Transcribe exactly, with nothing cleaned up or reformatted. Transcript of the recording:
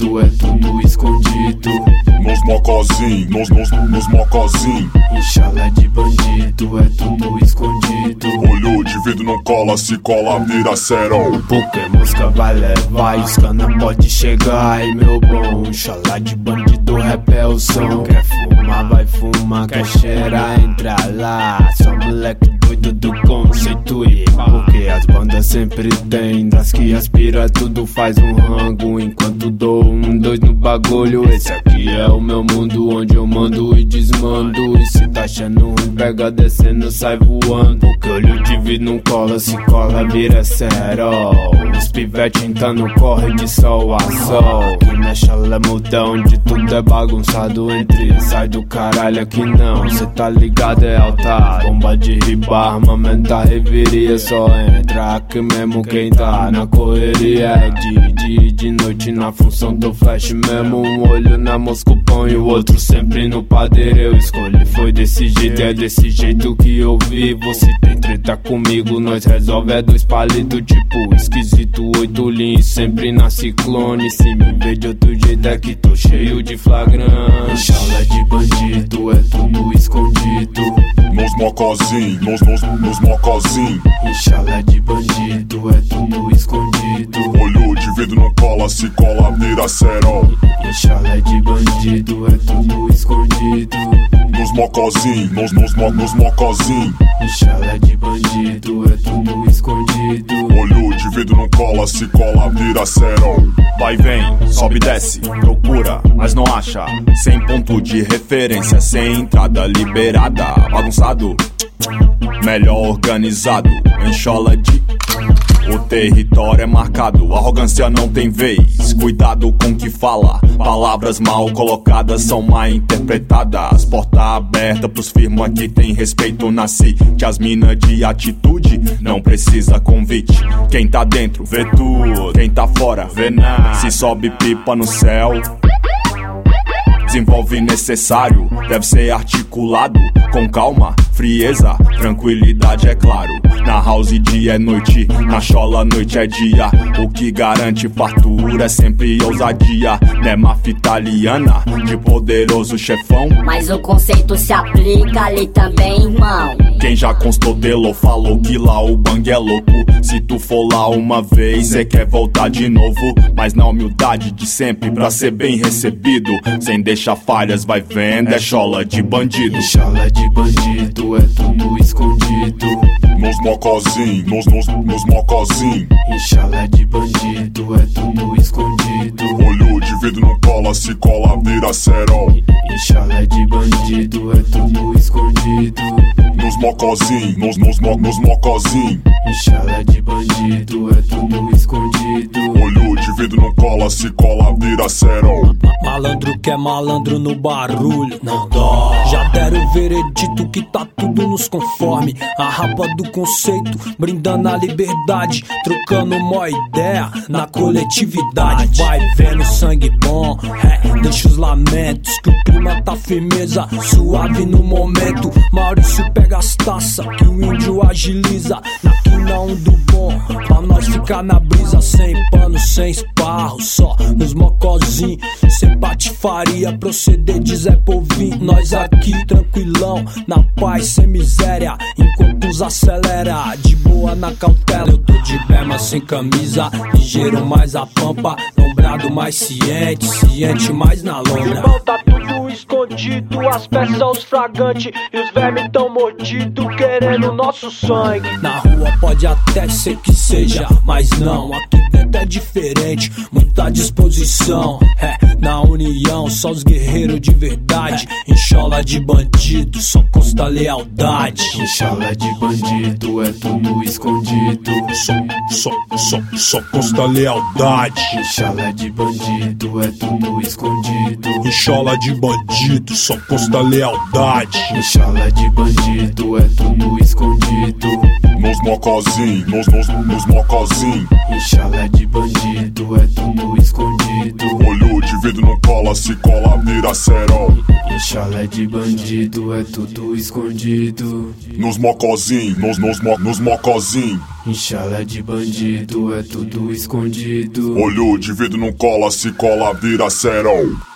bandido, é tudo escondido. Nos mocozinho, nos, nos, nos mocozinho. Chala de bandido, é tudo escondido. Olho de vidro não cola, se cola vira cerol. Porque música vai levar e os cana pode chegar. E meu bom, chala de bandido, rap é o som. Quer fumar, vai fumar, quer cheirar, entra lá. Só moleque doido do conceito e porque as bandas sempre tem das que aspira, tudo faz um rango. Enquanto dou um, dois no bagulho. Esse aqui é o meu mundo, onde eu mando e desmando. E se tá achando ruim, pega descendo, sai voando. Porque olho de vidro não cola, se cola vira cerol. Os pivete então corre de sol a sol. Que na chala muda onde tudo é bagunçado. Entre sai do caralho aqui não, cê tá ligado é altar. Bomba de riba, armamenta, reviria. Só entra aqui mesmo quem tá na correria. É de dia de noite na função do flash mesmo. Um olho na Moscupão e o outro sempre no padeiro. Eu escolhi, foi desse jeito, é desse jeito que eu vivo. Se tem treta comigo, nós resolve é dois palitos. Tipo esquisito, oito linhas, sempre na ciclone. Se me vê de outro jeito é que tô cheio de flagrante. Chala de bandido, é tudo escondido. Nos mocozinho, nos, nos, nos mocozinho. Chala de bandido, é tudo escondido. Olho de vidro não cola, se cola vira cerol. Chala de bandido, é tudo escondido. Nos mocozinho, nos, nos, mo, nos mocozinho. Chala de bandido, é tudo escondido. Olho de vidro não cola, se cola vira cerol. Vai, vem, sobe e desce, procura, mas não acha. Sem ponto de referência, sem entrada liberada. Bagunçado, melhor organizado. Enchola de... O território é marcado, arrogância não tem vez. Cuidado com o que fala, palavras mal colocadas são mal interpretadas. Porta aberta pros firma que tem respeito na city. As mina de atitude não precisa convite. Quem tá dentro vê tudo, quem tá fora vê nada. Se sobe pipa no céu, desenvolve necessário, deve ser articulado com calma, frieza, tranquilidade é claro. Na house dia é noite, na chola noite é dia. O que garante fartura é sempre ousadia. Né máfia italiana de poderoso chefão. Mas o conceito se aplica ali também, irmão. Quem já constou dele falou que lá o bang é louco. Se tu for lá uma vez, cê quer voltar de novo. Mas na humildade de sempre, pra ser bem recebido. Sem deixar falhas, vai vendo, é chola de bandido. Chala de bandido, é tudo escondido. Nos mocozinho, nos, nos, nos mocozinho. Chala de bandido, é tudo escondido. Olho de vidro não cola, se cola vira cerol. Chala de bandido, é tudo escondido. Nos mocozinho, nos, nos, mo, nos mocozinho. Chala de bandido, é tudo escondido. Olho de vidro não cola, se cola vira cerol. Malandro que é malandro no barulho, não dó. Já deram o veredito que tá tudo nos conforme. A rapa do conceito, brindando a liberdade. Trocando uma ideia na coletividade. Vai vendo sangue bom, é, deixa os lamentos. Que o clima tá firmeza, suave no momento. Maurício pega as taças, que o índio agiliza. Na quina um do bom, pra nós ficar na brisa. Sem pano, sem esparro, só nos mocozinhos. Sem patifaria, proceder de Zé Povinho. Nós aqui tranquilão, na paz, sem miséria. Enquanto os acelera, de boa na cautela. Eu tô de berma sem camisa, ligeiro mais a pampa. Lombrado mais ciente, ciente mais na lombra. Irmão, tá tudo escondido, as peças os fragantes. E os vermes tão mordidos, querendo nosso sangue. Na rua pode até ser que seja, mas não, aqui dentro é diferente. Muita disposição, é, na união, só os guerreiros de verdade. Enchola de bandido, só consta lealdade. Chala de bandido, é tudo escondido. Só, só, só, só consta lealdade. Chala de bandido, é tudo escondido. Enchola de bandido, só consta lealdade. Chala de bandido, é tudo escondido. Nos mocozinho, nos, nos, nos mocozinho. Chala de bandido, é tudo escondido. Olho de vidro não cola, se cola vira cerol. Chalé de bandido é tudo escondido. Nos mocozinho, nos, nos, mo, nos mocozinho. Chalé de bandido é tudo escondido. Olho de vidro não cola, se cola vira cerol.